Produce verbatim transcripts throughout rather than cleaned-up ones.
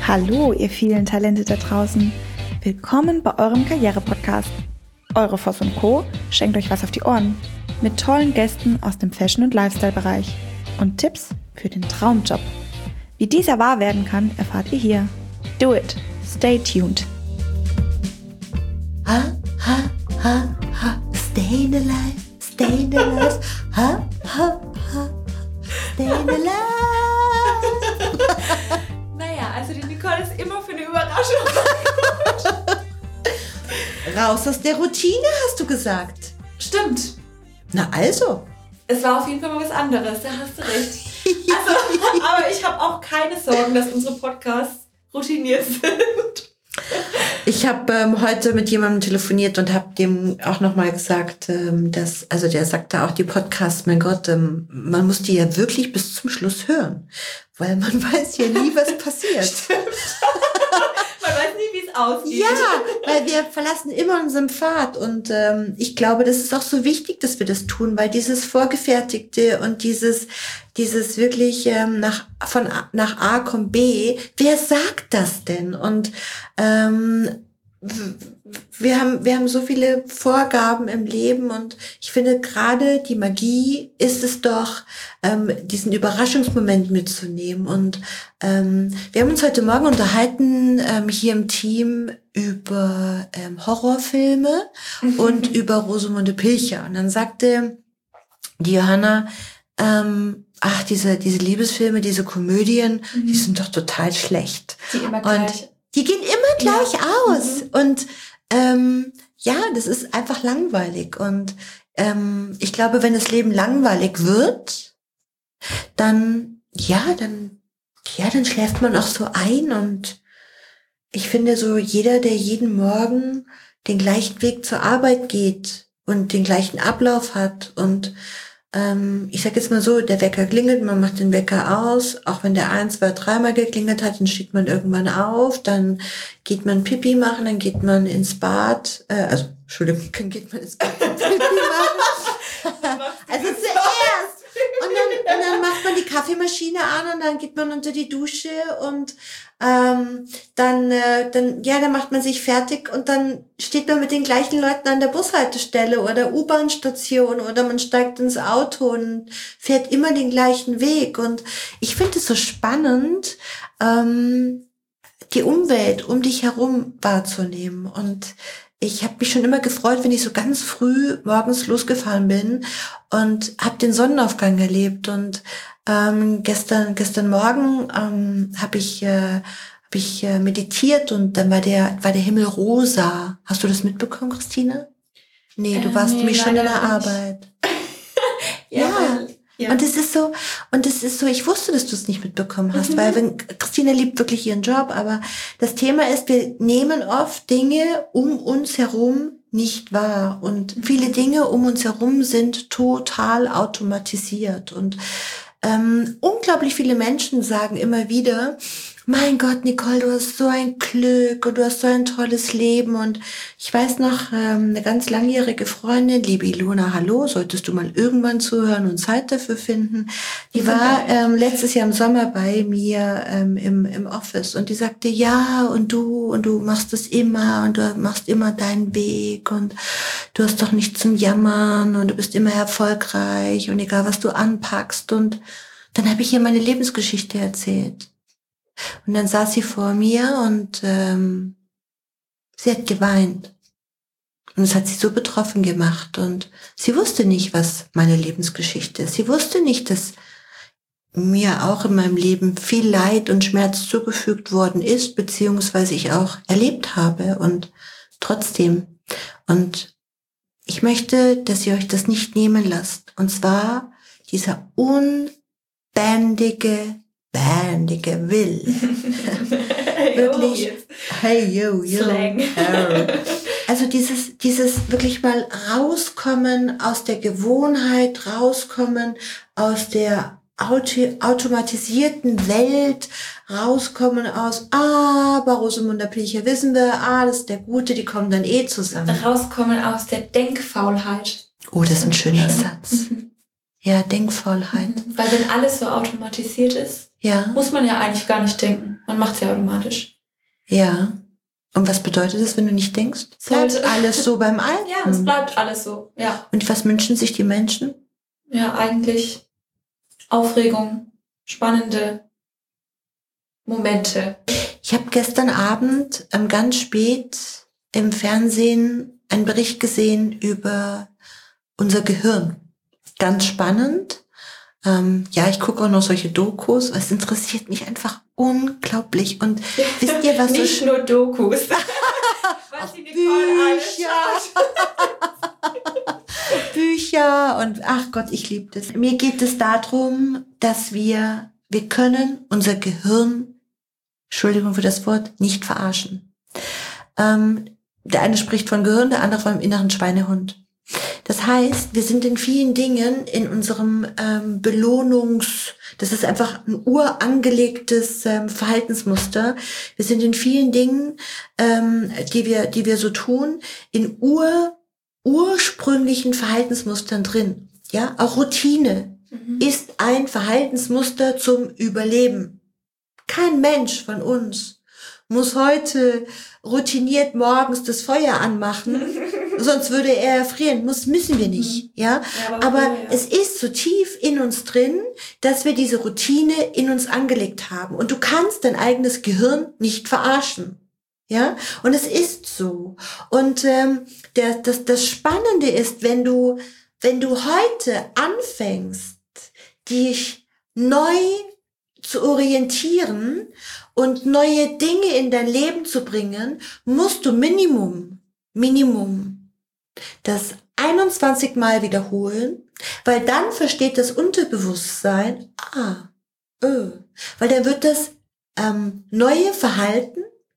Hallo, ihr vielen Talente da draußen. Willkommen bei eurem Karriere-Podcast. Eure Voss und Co. schenkt euch was auf die Ohren. Mit tollen Gästen aus dem Fashion- und Lifestyle-Bereich. Und Tipps für den Traumjob. Wie dieser wahr werden kann, erfahrt ihr hier. Do it. Stay tuned. Ha, ha, ha, ha. Staying alive, staying alive. Ha, ha, ha. Staying alive. Naja, also die Nicole ist immer für eine Überraschung. Raus aus der Routine, hast du gesagt. Stimmt. Na also. Es war auf jeden Fall mal was anderes, da hast du recht. Also, aber ich habe auch keine Sorgen, dass unsere Podcasts routiniert sind. Ich habe ähm, heute mit jemandem telefoniert und habe dem auch nochmal gesagt, ähm, dass, also der sagte auch, die Podcasts, mein Gott, ähm, man muss die ja wirklich bis zum Schluss hören, weil man weiß ja nie, was passiert. Stimmt. Man weiß nie, wie es aussieht. Ja, weil wir verlassen immer unseren Pfad und ähm, ich glaube, das ist auch so wichtig, dass wir das tun, weil dieses Vorgefertigte und dieses dieses wirklich ähm, nach von A, nach A kommt B, wer sagt das denn? Und ähm, wir haben wir haben so viele Vorgaben im Leben und ich finde gerade die Magie ist es doch, ähm, diesen Überraschungsmoment mitzunehmen. Und ähm, wir haben uns heute Morgen unterhalten ähm, hier im Team über ähm, Horrorfilme und über Rosamunde Pilcher. Und dann sagte die Johanna, ähm, ach, diese diese Liebesfilme, diese Komödien, mhm. die sind doch total schlecht. Die immer gleich. Und die gehen immer gleich ja. aus. Mhm. Und ähm, ja, das ist einfach langweilig. Und ähm, ich glaube, wenn das Leben langweilig wird, dann ja, dann ja, dann schläft man auch so ein. Und ich finde so, jeder, der jeden Morgen den gleichen Weg zur Arbeit geht und den gleichen Ablauf hat und Ähm, ich sag jetzt mal so, der Wecker klingelt, man macht den Wecker aus, auch wenn der ein, zwei, dreimal geklingelt hat, dann steht man irgendwann auf, dann geht man Pipi machen, dann geht man ins Bad, äh, also, Entschuldigung, dann geht man ins Bad Pipi machen. Also zuerst. Und dann, und dann macht man die Kaffeemaschine an und dann geht man unter die Dusche und ähm, dann, äh, dann, ja, dann macht man sich fertig und dann steht man mit den gleichen Leuten an der Bushaltestelle oder U-Bahn-Station oder man steigt ins Auto und fährt immer den gleichen Weg. Und ich finde es so spannend, ähm, die Umwelt um dich herum wahrzunehmen. Und ich habe mich schon immer gefreut, wenn ich so ganz früh morgens losgefahren bin und habe den Sonnenaufgang erlebt. Und ähm, gestern gestern Morgen ähm, habe ich äh, hab ich äh, meditiert und dann war der war der Himmel rosa. Hast du das mitbekommen, Christine? Nee, du warst äh, nee, nämlich schon in der Arbeit. ja. ja. Ja. Und es ist so, und es ist so, ich wusste, dass du es nicht mitbekommen hast, mhm. weil wenn, Christine liebt wirklich ihren Job, aber das Thema ist, wir nehmen oft Dinge um uns herum nicht wahr und mhm. viele Dinge um uns herum sind total automatisiert und ähm, unglaublich viele Menschen sagen immer wieder, mein Gott, Nicole, du hast so ein Glück und du hast so ein tolles Leben. Und ich weiß noch, ähm, eine ganz langjährige Freundin, liebe Ilona, hallo, solltest du mal irgendwann zuhören und Zeit dafür finden. Die war ähm, letztes Jahr im Sommer bei mir ähm, im, im Office und die sagte, ja, und du, und du machst es immer und du machst immer deinen Weg und du hast doch nichts zum Jammern und du bist immer erfolgreich und egal, was du anpackst. Und dann habe ich ihr meine Lebensgeschichte erzählt. Und dann saß sie vor mir und ähm, sie hat geweint. Und es hat sie so betroffen gemacht. Und sie wusste nicht, was meine Lebensgeschichte ist. Sie wusste nicht, dass mir auch in meinem Leben viel Leid und Schmerz zugefügt worden ist, beziehungsweise ich auch erlebt habe. Und trotzdem. Und ich möchte, dass ihr euch das nicht nehmen lasst. Und zwar dieser unbändige Bändige Will. Wirklich. Hey, yo, yo. Slang. Also dieses, dieses wirklich mal rauskommen aus der Gewohnheit, rauskommen aus der Auto, automatisierten Welt, rauskommen aus, ah, bei Rosamunde Pilcher wissen wir, ah, das ist der Gute, die kommen dann eh zusammen. Rauskommen aus der Denkfaulheit. Oh, das ist ein schöner Satz. Ja, Denkfaulheit. Weil wenn alles so automatisiert ist, ja. muss man ja eigentlich gar nicht denken. Man macht es ja automatisch. Ja. Und was bedeutet das, wenn du nicht denkst? Bleibt Sollte- alles so beim Alten? Ja, es bleibt alles so. Ja, Und was wünschen sich die Menschen? ja, eigentlich Aufregung, spannende Momente. Ich habe gestern Abend ähm, ganz spät im Fernsehen einen Bericht gesehen über unser Gehirn. Ganz spannend. Ähm, ja, ich gucke auch noch solche Dokus. Es interessiert mich einfach unglaublich. Und wisst ihr, was so Nicht sch- nur Dokus. Was die Nicole alles schaut. Bücher und ach Gott, ich liebe das. Mir geht es darum, dass wir, wir können unser Gehirn, Entschuldigung für das Wort, nicht verarschen. Ähm, der eine spricht von Gehirn, der andere vom inneren Schweinehund. Das heißt, wir sind in vielen Dingen in unserem ähm, Belohnungs, das ist einfach ein urangelegtes ähm, Verhaltensmuster. Wir sind in vielen Dingen, ähm, die wir, die wir so tun, in ur ursprünglichen Verhaltensmustern drin. Ja, auch Routine Mhm. ist ein Verhaltensmuster zum Überleben. Kein Mensch von uns muss heute routiniert morgens das Feuer anmachen, sonst würde er erfrieren. Muss, müssen wir nicht, ja. Ja, Aber ja, ja. es ist so tief in uns drin, dass wir diese Routine in uns angelegt haben. Und du kannst dein eigenes Gehirn nicht verarschen. Ja, und es ist so. Und ähm, der, das, das Spannende ist, wenn du, wenn du heute anfängst, dich neu zu orientieren und neue Dinge in dein Leben zu bringen, musst du Minimum, Minimum das einundzwanzig Mal wiederholen, weil dann versteht das Unterbewusstsein, ah, öh, weil dann wird das ähm, neue Verhalten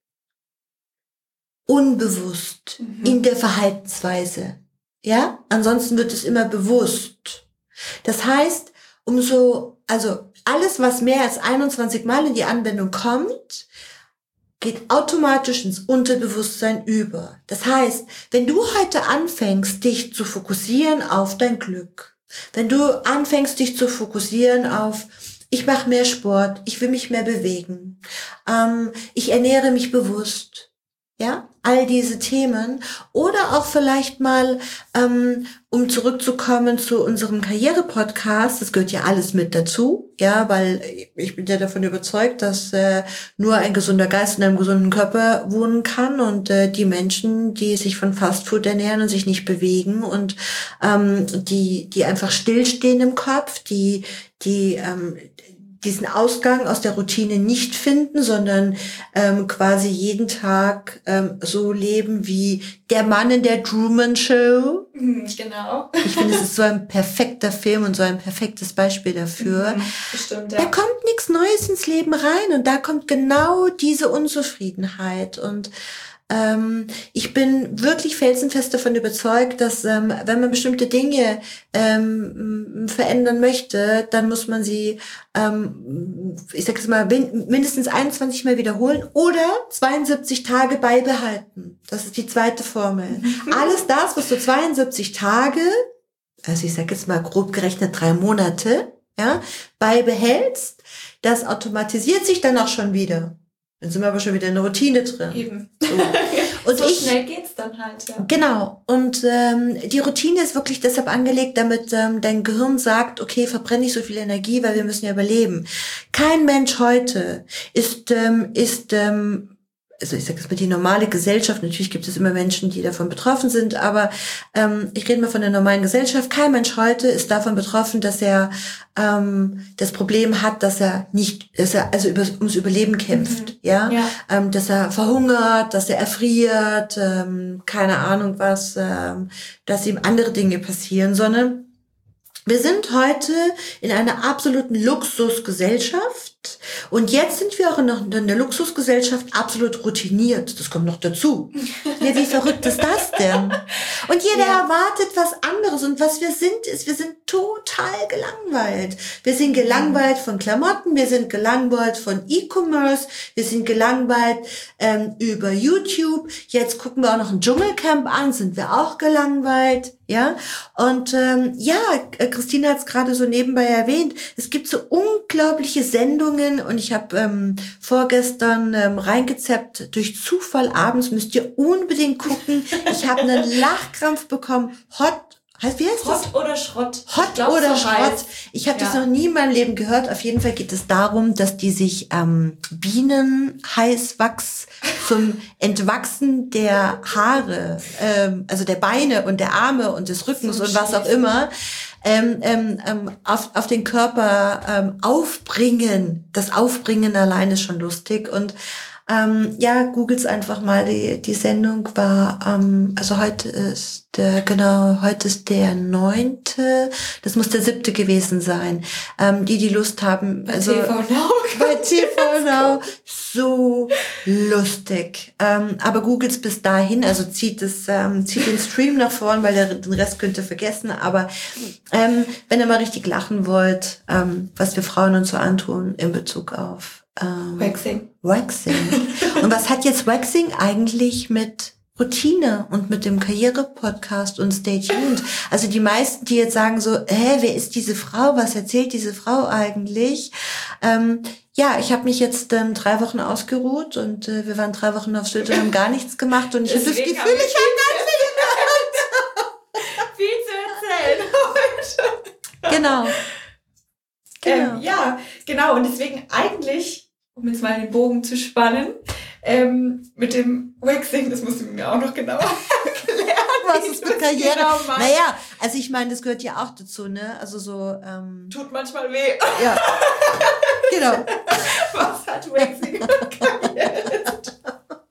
unbewusst Mhm. in der Verhaltensweise. Ja? Ansonsten wird es immer bewusst. Das heißt, umso, also alles, was mehr als einundzwanzig Mal in die Anwendung kommt, geht automatisch ins Unterbewusstsein über. Das heißt, wenn du heute anfängst, dich zu fokussieren auf dein Glück, wenn du anfängst, dich zu fokussieren auf, ich mache mehr Sport, ich will mich mehr bewegen, ähm, ich ernähre mich bewusst, ja, all diese Themen. Oder auch vielleicht mal, ähm, um zurückzukommen zu unserem Karriere-Podcast, das gehört ja alles mit dazu, ja, weil ich bin ja davon überzeugt, dass äh, nur ein gesunder Geist in einem gesunden Körper wohnen kann und äh, die Menschen, die sich von Fastfood ernähren und sich nicht bewegen und ähm, die die einfach stillstehen im Kopf, die die ähm, diesen Ausgang aus der Routine nicht finden, sondern ähm, quasi jeden Tag ähm, so leben wie der Mann in der Truman Show. Mhm, genau. Ich finde, es ist so ein perfekter Film und so ein perfektes Beispiel dafür. Mhm, bestimmt, Da ja. kommt nichts Neues ins Leben rein und da kommt genau diese Unzufriedenheit. Und ähm, ich bin wirklich felsenfest davon überzeugt, dass ähm, wenn man bestimmte Dinge ähm, verändern möchte, dann muss man sie, ähm, ich sage es mal, min- mindestens einundzwanzig Mal wiederholen oder zweiundsiebzig Tage beibehalten. Das ist die zweite Formel. Alles das, was du zweiundsiebzig Tage, also ich sage jetzt mal grob gerechnet drei Monate, ja, beibehältst, das automatisiert sich dann auch schon wieder. Dann sind wir aber schon wieder in der Routine drin. Eben. So. Und so ich, schnell geht's dann halt, ja. genau. Und ähm, die Routine ist wirklich deshalb angelegt, damit ähm, dein Gehirn sagt, okay, verbrenne nicht so viel Energie, weil wir müssen ja überleben. Kein Mensch heute ist ähm, ist ähm, also ich sage jetzt mal die normale Gesellschaft, natürlich gibt es immer Menschen, die davon betroffen sind, aber ähm, ich rede mal von der normalen Gesellschaft. Kein Mensch heute ist davon betroffen, dass er ähm, das Problem hat, dass er nicht, dass er also über, ums Überleben kämpft, Mhm. ja, Ja. ähm, dass er verhungert, dass er erfriert, ähm, keine Ahnung was, ähm, dass ihm andere Dinge passieren, sondern wir sind heute in einer absoluten Luxusgesellschaft und jetzt sind wir auch noch in der Luxusgesellschaft absolut routiniert. Das kommt noch dazu. Ja, wie verrückt ist das denn? Und jeder Ja. erwartet was anderes. Und was wir sind, ist, wir sind total gelangweilt. Wir sind gelangweilt von Klamotten, wir sind gelangweilt von E-Commerce, wir sind gelangweilt ähm, über YouTube. Jetzt gucken wir auch noch ein Dschungelcamp an, sind wir auch gelangweilt. Ja, und ähm, ja, Christine hat es gerade so nebenbei erwähnt, es gibt so unglaubliche Sendungen und ich habe ähm, vorgestern ähm, reingezappt, durch Zufall abends, müsst ihr unbedingt gucken, ich habe einen Lachkrampf bekommen, Hot, heißt wie heißt das? Hot oder Schrott. Hot Ich glaub, oder so Schrott. heißt. Ich habe Ja. das noch nie in meinem Leben gehört. Auf jeden Fall geht es darum, dass die sich ähm, Bienenheißwachs zum Entwachsen der Haare, ähm, also der Beine und der Arme und des Rückens So und was auch schief. immer, ähm, ähm, ähm, auf, auf den Körper ähm, aufbringen. Das Aufbringen allein ist schon lustig. Und ähm, ja, googelt's einfach mal. Die, die Sendung war, ähm, also heute ist der, genau, heute ist der neunte, das muss der siebte gewesen sein. Ähm, die, die Lust haben, also T V Now. bei T V Now, so lustig. Ähm, aber googelt's bis dahin, also zieht es, ähm, zieht den Stream nach vorn, weil der, den Rest könnt ihr vergessen. Aber ähm, wenn ihr mal richtig lachen wollt, ähm, was wir Frauen uns so antun in Bezug auf ähm, Waxing. Waxing. Und was hat jetzt Waxing eigentlich mit Routine und mit dem Karriere-Podcast und Stay Tuned? Also die meisten, die jetzt sagen so, hä, wer ist diese Frau? Was erzählt diese Frau eigentlich? Ähm, ja, ich habe mich jetzt ähm, drei Wochen ausgeruht und äh, wir waren drei Wochen auf Sylt und haben gar nichts gemacht und ich habe das Deswegen Gefühl, haben wir ich habe Viel zu erzählen heute. Genau. Genau. Ähm, ja, genau. Und deswegen eigentlich, um jetzt mal den Bogen zu spannen, ähm, mit dem Waxing, das musst du mir auch noch genauer erklären. Was wie ist du mit das Karriere? genau machst. Naja, also ich meine, das gehört ja auch dazu, ne? Also so, ähm, Tut manchmal weh. ja. Genau. Was hat Waxing mit Karriere zu tun?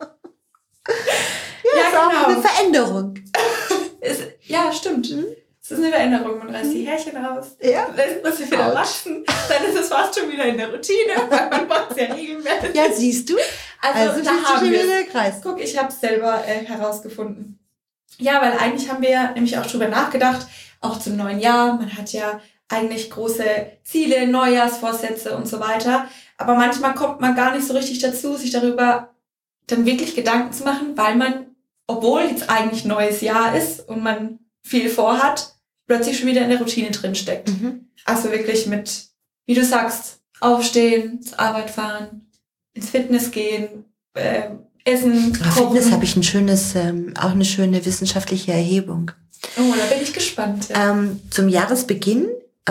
Ja, ist auch genau. eine Veränderung. Es, ja, stimmt. Mhm. Es ist eine Veränderung. Man reißt die Härchen raus, Ja. lässt sie wieder Autsch. wachsen, dann ist es fast schon wieder in der Routine, weil man macht es ja regelmäßig. Ja, siehst du? Also, Also da schließt sich haben schon wir wieder es. der Kreis. Guck, ich habe es selber äh, herausgefunden. Ja, weil eigentlich haben wir ja nämlich auch drüber nachgedacht, auch zum neuen Jahr. Man hat ja eigentlich große Ziele, Neujahrsvorsätze und so weiter. Aber manchmal kommt man gar nicht so richtig dazu, sich darüber dann wirklich Gedanken zu machen, weil man, obwohl jetzt eigentlich neues Jahr ist und man viel vorhat, plötzlich schon wieder in der Routine drinsteckt. Mhm. Also wirklich mit, wie du sagst, aufstehen, zur Arbeit fahren, ins Fitness gehen, äh, essen, Auf kochen. Fitness habe ich ein schönes, ähm, auch eine schöne wissenschaftliche Erhebung. Oh, da bin ich gespannt. Ja. Ähm, zum Jahresbeginn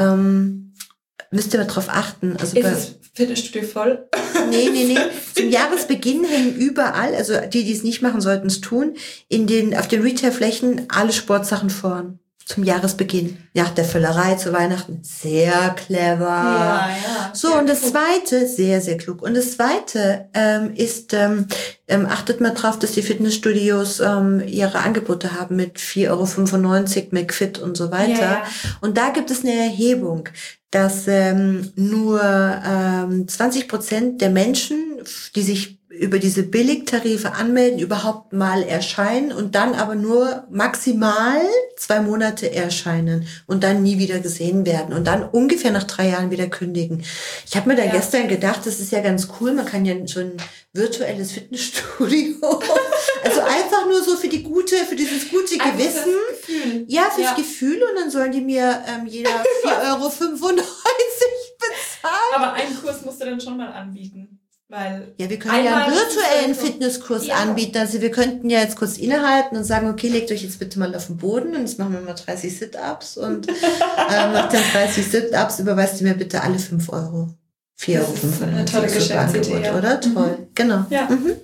ähm, müsst ihr mal drauf achten. Also Ist bei, das Fitnessstudio voll? nee, nee, nee. Zum Jahresbeginn hängen überall, also die, die es nicht machen, sollten es tun, in den, auf den Retailflächen alle Sportsachen vorn. Zum Jahresbeginn. Nach der Völlerei zu Weihnachten. Sehr clever. ja. So, Ja, und das cool. Zweite, sehr, sehr klug. Und das Zweite ähm, ist, ähm, ähm, achtet mal drauf, dass die Fitnessstudios ähm, ihre Angebote haben mit vier Euro fünfundneunzig, McFit und so weiter. Ja, ja. Und da gibt es eine Erhebung, dass ähm, nur ähm, zwanzig Prozent der Menschen, die sich über diese Billigtarife anmelden, überhaupt mal erscheinen und dann aber nur maximal zwei Monate erscheinen und dann nie wieder gesehen werden und dann ungefähr nach drei Jahren wieder kündigen. Ich habe mir da Ja. gestern gedacht, das ist ja ganz cool, man kann ja so ein virtuelles Fitnessstudio, also einfach nur so für die gute, für dieses gute Einfach Gewissen. das Gefühl. Ja, fürs Ja. Gefühl und dann sollen die mir ähm, jeder vier Euro fünfundneunzig bezahlen. Aber einen Kurs musst du dann schon mal anbieten. Weil Ja, wir können ja einen Einmal virtuellen so- Fitnesskurs Ja. anbieten. Also wir könnten ja jetzt kurz innehalten und sagen, okay, legt euch jetzt bitte mal auf den Boden und jetzt machen wir mal dreißig Sit-Ups und ähm, macht dann dreißig Sit-Ups, überweist ihr mir bitte alle fünf Euro. vier Das Euro ist eine fünfundneunzig tolle ist das Geschäftsidee, Angebot, ja. oder? Toll, genau. Ja. Mhm.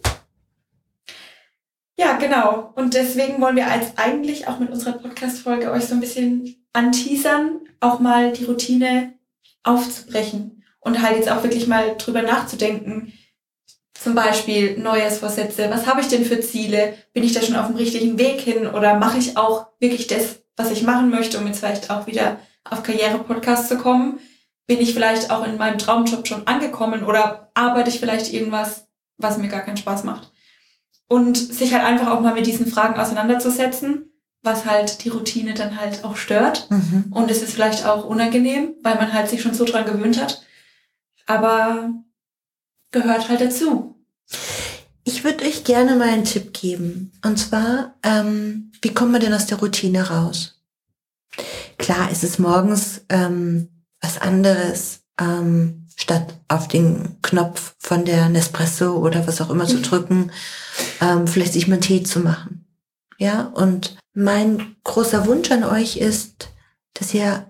Ja, genau. Und deswegen wollen wir als eigentlich auch mit unserer Podcast-Folge euch so ein bisschen anteasern, auch mal die Routine aufzubrechen und halt jetzt auch wirklich mal drüber nachzudenken. Zum Beispiel Neujahrsvorsätze. Was habe ich denn für Ziele? Bin ich da schon auf dem richtigen Weg hin? Oder mache ich auch wirklich das, was ich machen möchte, um jetzt vielleicht auch wieder auf Karriere-Podcast zu kommen? Bin ich vielleicht auch in meinem Traumjob schon angekommen oder arbeite ich vielleicht irgendwas, was mir gar keinen Spaß macht? Und sich halt einfach auch mal mit diesen Fragen auseinanderzusetzen, was halt die Routine dann halt auch stört. Mhm. Und es ist vielleicht auch unangenehm, weil man halt sich schon so dran gewöhnt hat. Aber gehört halt dazu. Ich würde euch gerne mal einen Tipp geben. Und zwar, ähm, wie kommt man denn aus der Routine raus? Klar, es ist morgens ähm, was anderes, ähm, statt auf den Knopf von der Nespresso oder was auch immer zu drücken, ähm, vielleicht sich mal einen Tee zu machen. Ja, und mein großer Wunsch an euch ist, dass ihr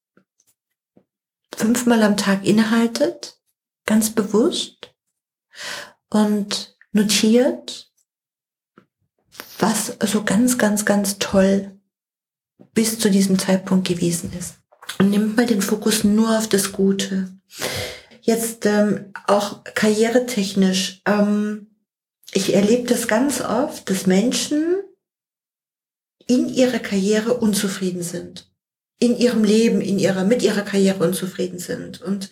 fünfmal am Tag innehaltet, ganz bewusst, und notiert, was so ganz, ganz, ganz toll bis zu diesem Zeitpunkt gewesen ist. Und nimmt mal den Fokus nur auf das Gute. Jetzt ähm, auch karrieretechnisch. Ähm, ich erlebe das ganz oft, dass Menschen in ihrer Karriere unzufrieden sind. In ihrem Leben, in ihrer, mit ihrer Karriere unzufrieden sind. Und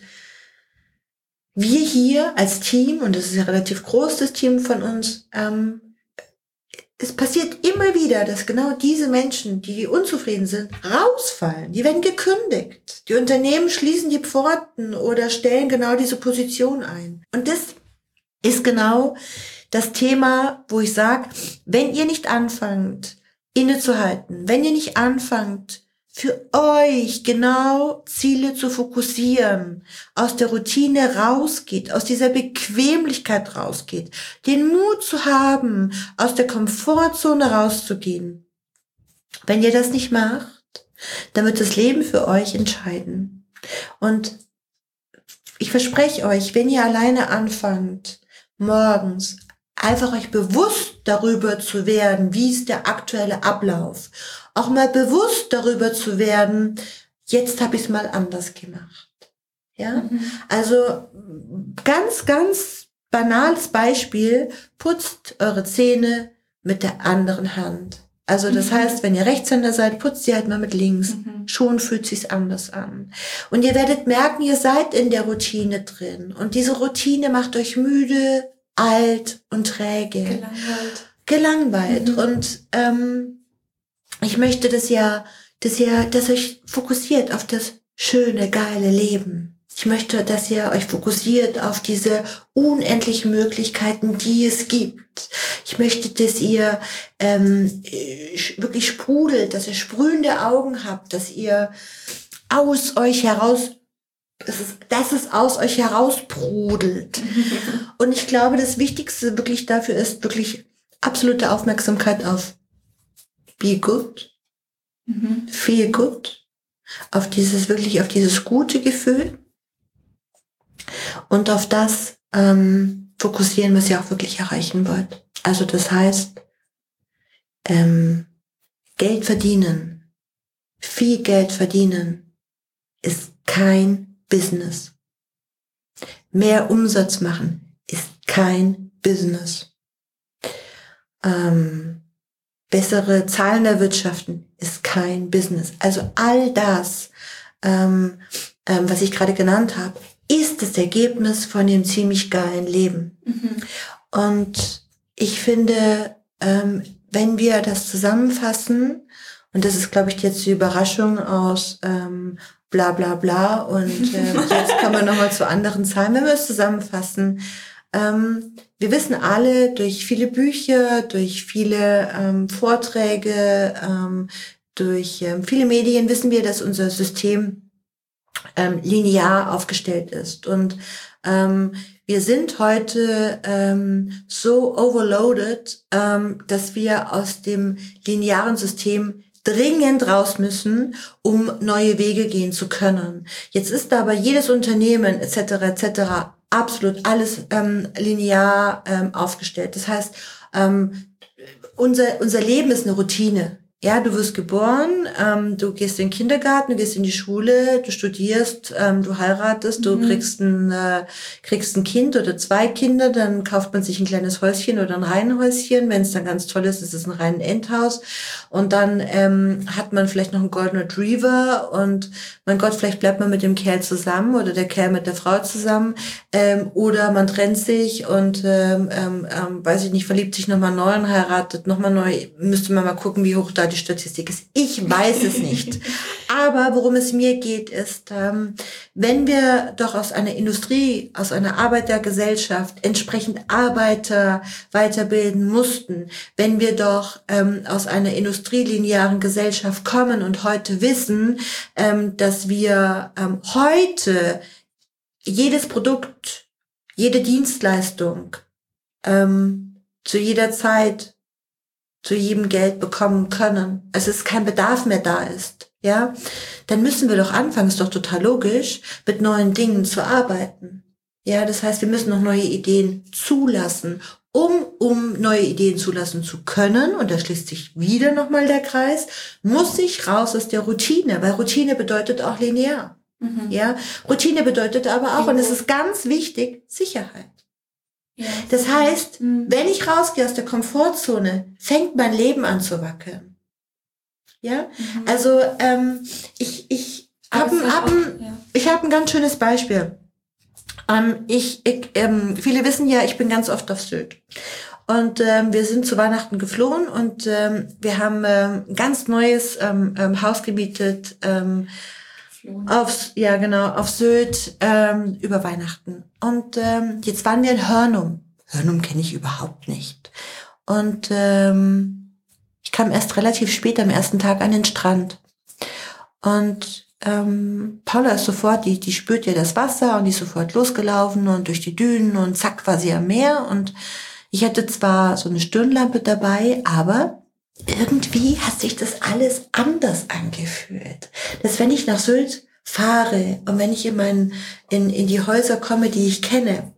wir hier als Team, und das ist ja relativ groß, das Team von uns, ähm, es passiert immer wieder, dass genau diese Menschen, die unzufrieden sind, rausfallen. Die werden gekündigt. Die Unternehmen schließen die Pforten oder stellen genau diese Position ein. Und das ist genau das Thema, wo ich sage, wenn ihr nicht anfangt, innezuhalten, wenn ihr nicht anfangt, für euch genau Ziele zu fokussieren, aus der Routine rausgeht, aus dieser Bequemlichkeit rausgeht, den Mut zu haben, aus der Komfortzone rauszugehen. Wenn ihr das nicht macht, dann wird das Leben für euch entscheiden. Und ich verspreche euch, wenn ihr alleine anfangt, morgens einfach euch bewusst darüber zu werden, wie ist der aktuelle Ablauf, auch mal bewusst darüber zu werden, jetzt habe ich es mal anders gemacht. Ja, mhm. Also ganz, ganz banales Beispiel, putzt eure Zähne mit der anderen Hand. Also das mhm. heißt, wenn ihr Rechtshänder seid, putzt sie halt mal mit links. Mhm. Schon fühlt sich's anders an. Und ihr werdet merken, ihr seid in der Routine drin. Und diese Routine macht euch müde, alt und träge. Gelangweilt. Gelangweilt. Mhm. Und ähm, ich möchte, dass ihr, dass ihr, dass ihr euch fokussiert auf das schöne, geile Leben. Ich möchte, dass ihr euch fokussiert auf diese unendlichen Möglichkeiten, die es gibt. Ich möchte, dass ihr ähm, wirklich sprudelt, dass ihr sprühende Augen habt, dass ihr aus euch heraus, dass es, dass es aus euch heraussprudelt. Und ich glaube, das Wichtigste wirklich dafür ist wirklich absolute Aufmerksamkeit auf Be good, mhm. Feel good, auf dieses wirklich, auf dieses gute Gefühl und auf das ähm, fokussieren, was ihr auch wirklich erreichen wollt. Also das heißt, ähm, Geld verdienen, viel Geld verdienen, ist kein Business. Mehr Umsatz machen ist kein Business. Ähm, Bessere Zahlen erwirtschaften ist kein Business. Also all das, ähm, ähm, was ich gerade genannt habe, ist das Ergebnis von dem ziemlich geilen Leben. Mhm. Und ich finde, ähm, wenn wir das zusammenfassen, und das ist, glaube ich, jetzt die Überraschung aus ähm, bla bla bla, und äh, jetzt kommen wir nochmal zu anderen Zahlen, wenn wir es zusammenfassen, ähm, wir wissen alle durch viele Bücher, durch viele ähm, Vorträge, ähm, durch ähm, viele Medien wissen wir, dass unser System ähm, linear aufgestellt ist. Und ähm, wir sind heute ähm, so overloaded, ähm, dass wir aus dem linearen System dringend raus müssen, um neue Wege gehen zu können. Jetzt ist aber jedes Unternehmen et cetera et cetera absolut alles ähm, linear ähm, aufgestellt. Das heißt, ähm, unser unser Leben ist eine Routine. Ja, du wirst geboren, ähm, du gehst in den Kindergarten, du gehst in die Schule, du studierst, ähm, du heiratest, du mhm. kriegst ein äh, kriegst ein Kind oder zwei Kinder, dann kauft man sich ein kleines Häuschen oder ein Reihenhäuschen. Wenn es dann ganz toll ist, ist es ein reinen Endhaus. Und dann ähm, hat man vielleicht noch einen Golden Retriever und mein Gott, vielleicht bleibt man mit dem Kerl zusammen oder der Kerl mit der Frau zusammen, ähm, oder man trennt sich und ähm, ähm, weiß ich nicht, verliebt sich nochmal neu und heiratet nochmal neu. Müsste man mal gucken, wie hoch da die Statistik ist. Ich weiß es nicht. Aber worum es mir geht, ist, ähm, wenn wir doch aus einer Industrie, aus einer Arbeitergesellschaft entsprechend Arbeiter weiterbilden mussten, wenn wir doch ähm, aus einer industrielinearen Gesellschaft kommen und heute wissen, ähm, dass wir ähm, heute jedes Produkt, jede Dienstleistung ähm, zu jeder Zeit, zu jedem Geld bekommen können, also es kein Bedarf mehr da ist, ja, dann müssen wir doch anfangen, ist doch total logisch, mit neuen Dingen zu arbeiten. Ja, das heißt, wir müssen noch neue Ideen zulassen, um, um neue Ideen zulassen zu können, und da schließt sich wieder nochmal der Kreis, muss ich raus aus der Routine, weil Routine bedeutet auch linear. Mhm. Ja, Routine bedeutet aber auch, und es ist ganz wichtig, Sicherheit. Ja. Das heißt, mhm. wenn ich rausgehe aus der Komfortzone, fängt mein Leben an zu wackeln. Ja, mhm. also ähm, ich ich habe hab ein, ja. ich habe ein ganz schönes Beispiel. Ähm, ich, ich ähm, viele wissen ja, ich bin ganz oft auf Sylt. Und ähm, wir sind zu Weihnachten geflohen und ähm, wir haben ähm, ein ganz neues ähm, ähm, Haus gemietet. Ähm, Auf, ja, genau, auf Sylt ähm, über Weihnachten. Und ähm, jetzt waren wir in Hörnum. Hörnum kenne ich überhaupt nicht. Und ähm, ich kam erst relativ spät am ersten Tag an den Strand. Und ähm, Paula ist sofort, die, die spürt ja das Wasser und die ist sofort losgelaufen und durch die Dünen und zack war sie am Meer. Und ich hatte zwar so eine Stirnlampe dabei, aber irgendwie hat sich das alles anders angefühlt. Dass wenn ich nach Sylt fahre und wenn ich in, mein, in, in die Häuser komme, die ich kenne,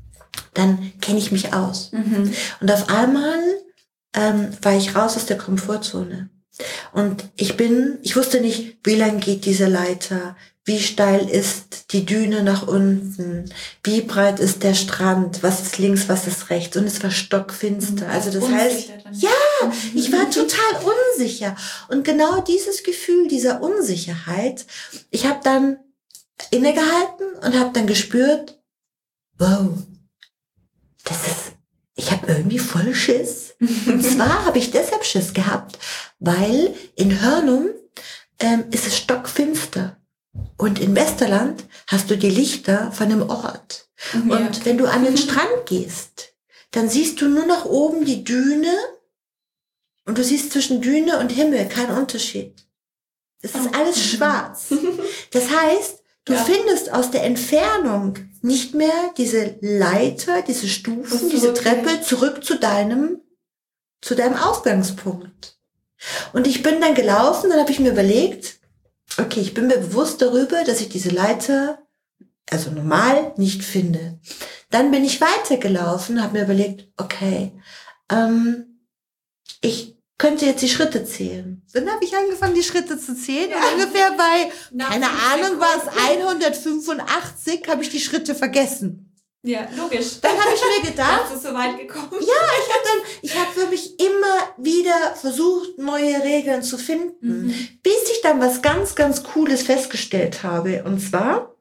dann kenne ich mich aus. Mhm. Und auf einmal ähm, war ich raus aus der Komfortzone. Und ich bin, ich wusste nicht, wie lang geht diese Leiter, wie steil ist die Düne nach unten, wie breit ist der Strand, was ist links, was ist rechts, und es war stockfinster. Also das heißt, ja, ich war total unsicher. Und genau dieses Gefühl dieser Unsicherheit, ich habe dann innegehalten und habe dann gespürt, wow, das ist, ich habe irgendwie voll Schiss. Und zwar habe ich deshalb Schiss gehabt, weil in Hörnum ähm, ist es stockfinster. Und in Westerland hast du die Lichter von einem Ort. Ja. Und wenn du an den Strand gehst, dann siehst du nur nach oben die Düne und du siehst zwischen Düne und Himmel keinen Unterschied. Es ist alles schwarz. Das heißt, du ja. findest aus der Entfernung nicht mehr diese Leiter, diese Stufen, diese Treppe zurück zu deinem, zu deinem Ausgangspunkt. Und ich bin dann gelaufen, dann habe ich mir überlegt, okay, ich bin mir bewusst darüber, dass ich diese Leiter, also normal, nicht finde. Dann bin ich weitergelaufen, habe mir überlegt, okay, ähm, ich könnte jetzt die Schritte zählen. Dann habe ich angefangen, die Schritte zu zählen. Ja. Und ungefähr bei, Nach keine Ahnung, war es hundertfünfundachtzig, habe ich die Schritte vergessen. Ja, logisch. Dann habe ich mir gedacht, das ist so weit gekommen. Ja, ich habe dann, ich habe für mich immer wieder versucht, neue Regeln zu finden, mhm. bis ich dann was ganz, ganz Cooles festgestellt habe. Und zwar,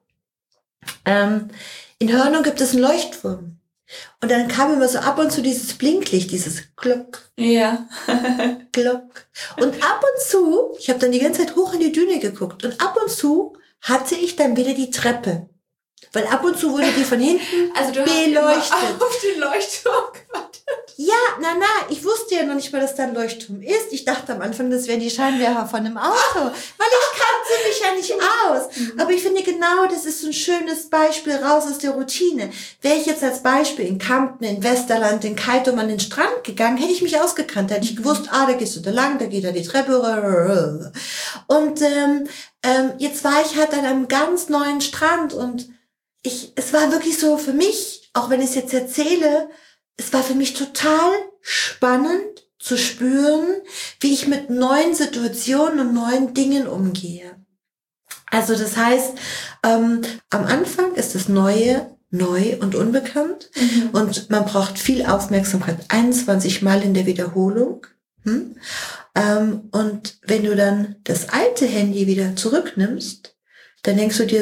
ähm, in Hörnum gibt es einen Leuchtturm. Und dann kam immer so ab und zu dieses Blinklicht, dieses Glock. Ja. Glock. Und ab und zu, ich habe dann die ganze Zeit hoch in die Düne geguckt, und ab und zu hatte ich dann wieder die Treppe. Weil ab und zu wurde die von hinten also du beleuchtet. Hast auf den Leuchtturm gewartet. Ja, na, na, ich wusste ja noch nicht mal, dass da ein Leuchtturm ist. Ich dachte am Anfang, das wären die Scheinwerfer von einem Auto, weil ich kannte mich ja nicht aus. Aber ich finde genau, das ist so ein schönes Beispiel raus aus der Routine. Wäre ich jetzt als Beispiel in Kempten, in Westerland, in Keitum an den Strand gegangen, hätte ich mich ausgekannt. Hätte ich gewusst, ah, da gehst du da lang, da geht da die Treppe. Und ähm, ähm, jetzt war ich halt an einem ganz neuen Strand und Ich, es war wirklich so für mich, auch wenn ich es jetzt erzähle, es war für mich total spannend zu spüren, wie ich mit neuen Situationen und neuen Dingen umgehe. Also das heißt, ähm, am Anfang ist das Neue neu und unbekannt mhm. und man braucht viel Aufmerksamkeit, einundzwanzig Mal in der Wiederholung. Hm? Ähm, und wenn du dann das alte Handy wieder zurücknimmst, dann denkst du dir so,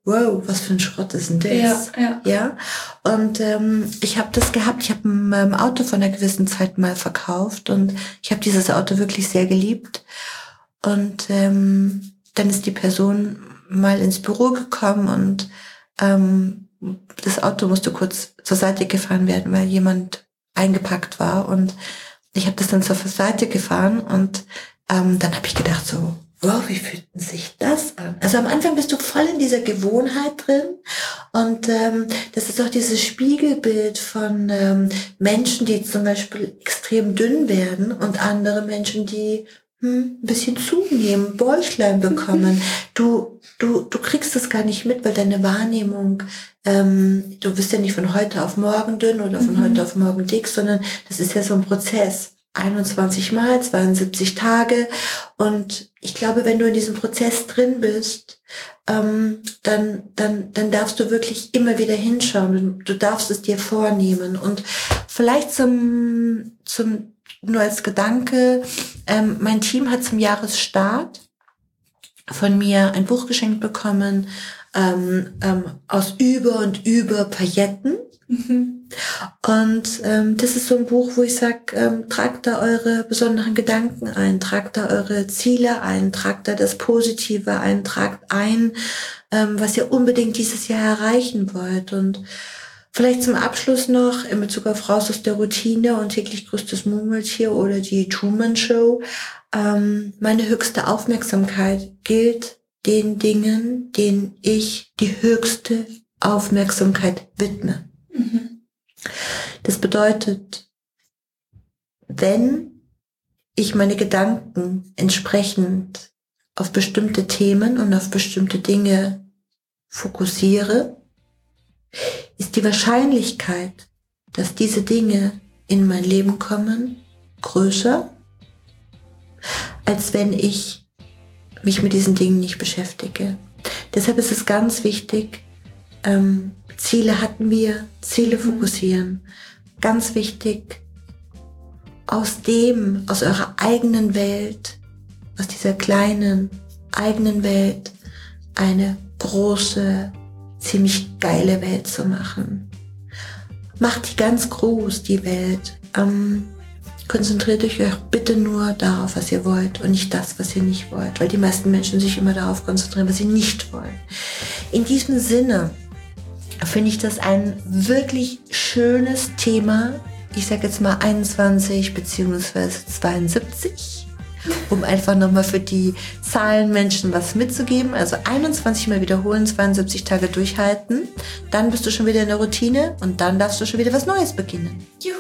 wow, was für ein Schrott ist denn das? Ja, ja. Ja? Und ähm, ich habe das gehabt, ich habe ein Auto von einer gewissen Zeit mal verkauft und ich habe dieses Auto wirklich sehr geliebt. Und ähm, dann ist die Person mal ins Büro gekommen und ähm, das Auto musste kurz zur Seite gefahren werden, weil jemand eingepackt war. Und ich habe das dann zur Seite gefahren und ähm, dann habe ich gedacht so, wow, wie fühlt sich das an? Also am Anfang bist du voll in dieser Gewohnheit drin und ähm, das ist auch dieses Spiegelbild von ähm, Menschen, die zum Beispiel extrem dünn werden und andere Menschen, die hm, ein bisschen zunehmen, Bäuchlein bekommen. Du, du, du kriegst das gar nicht mit, weil deine Wahrnehmung, ähm, du bist ja nicht von heute auf morgen dünn oder von mhm. heute auf morgen dick, sondern das ist ja so ein Prozess. einundzwanzig Mal, zweiundsiebzig Tage. Und ich glaube, wenn du in diesem Prozess drin bist, ähm, dann, dann, dann darfst du wirklich immer wieder hinschauen. Du darfst es dir vornehmen. Und vielleicht zum, zum, nur als Gedanke, ähm, mein Team hat zum Jahresstart von mir ein Buch geschenkt bekommen, ähm, ähm, aus über und über Pailletten. Mhm. Und ähm, das ist so ein Buch, wo ich sage, ähm, tragt da eure besonderen Gedanken ein, tragt da eure Ziele ein, tragt da das Positive ein, tragt ein, ähm, was ihr unbedingt dieses Jahr erreichen wollt. Und vielleicht zum Abschluss noch in Bezug auf Raus aus der Routine und täglich grüßtes Murmeltier oder die Truman Show. Ähm, meine höchste Aufmerksamkeit gilt den Dingen, denen ich die höchste Aufmerksamkeit widme. Mhm. Das bedeutet, wenn ich meine Gedanken entsprechend auf bestimmte Themen und auf bestimmte Dinge fokussiere, ist die Wahrscheinlichkeit, dass diese Dinge in mein Leben kommen, größer, als wenn ich mich mit diesen Dingen nicht beschäftige. Deshalb ist es ganz wichtig, ähm, Ziele hatten wir, Ziele fokussieren. Ganz wichtig, aus dem, aus eurer eigenen Welt, aus dieser kleinen eigenen Welt, eine große, ziemlich geile Welt zu machen. Macht die ganz groß, die Welt. Ähm, konzentriert euch bitte nur darauf, was ihr wollt und nicht das, was ihr nicht wollt, weil die meisten Menschen sich immer darauf konzentrieren, was sie nicht wollen. In diesem Sinne finde ich das ein wirklich schönes Thema. Ich sage jetzt mal einundzwanzig beziehungsweise zweiundsiebzig, um einfach nochmal für die Zahlenmenschen was mitzugeben. Also einundzwanzig Mal wiederholen, zweiundsiebzig Tage durchhalten. Dann bist du schon wieder in der Routine und dann darfst du schon wieder was Neues beginnen. Juhu!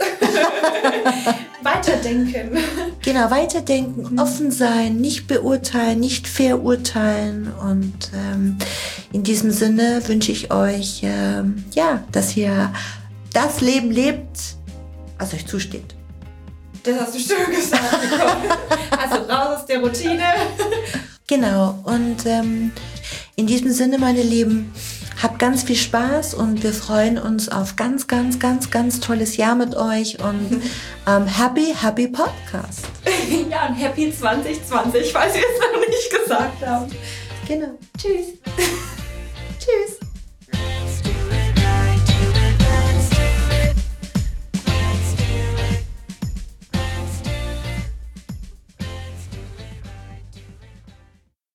Weiterdenken. Genau, weiterdenken, mhm. offen sein, nicht beurteilen, nicht verurteilen. Und ähm, in diesem Sinne wünsche ich euch, ähm, ja, dass ihr das Leben lebt, was euch zusteht. Das hast du schön gesagt. Also raus aus der Routine. Genau, und ähm, in diesem Sinne, meine Lieben, habt ganz viel Spaß und wir freuen uns auf ganz, ganz, ganz, ganz tolles Jahr mit euch und ähm, Happy, Happy Podcast. Ja, und Happy zwanzig zwanzig, falls ihr es noch nicht gesagt habt. Genau. Tschüss.